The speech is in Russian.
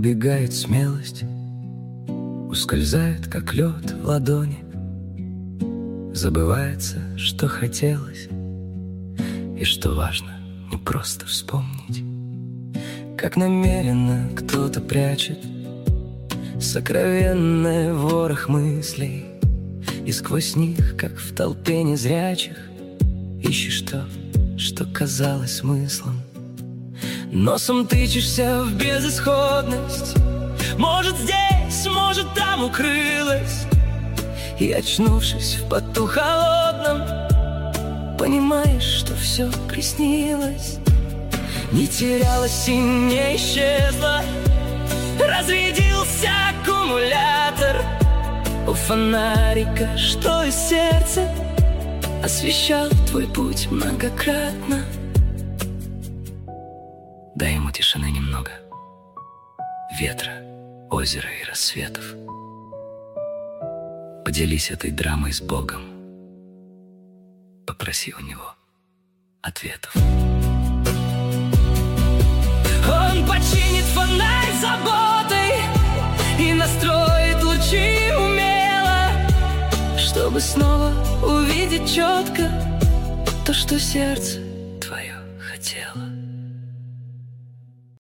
убегает смелость, ускользает, как лед в ладони. Забывается, что хотелось, и что важно не просто вспомнить. Как намеренно кто-то прячет сокровенное ворох мыслей, и сквозь них, как в толпе незрячих, ищешь то, что казалось смыслом. Носом тычешься в безысходность, может здесь, может там укрылась, и, очнувшись в поту холодном, понимаешь, что все приснилось. Не терялась и не исчезла, разрядился аккумулятор у фонарика, что из сердца освещал твой путь многократно. Дай ему тишины немного, ветра, озера и рассветов. Поделись этой драмой с Богом, попроси у него ответов. Он починит фонарь заботой и настроит лучи умело, чтобы снова увидеть четко то, что сердце твое хотело.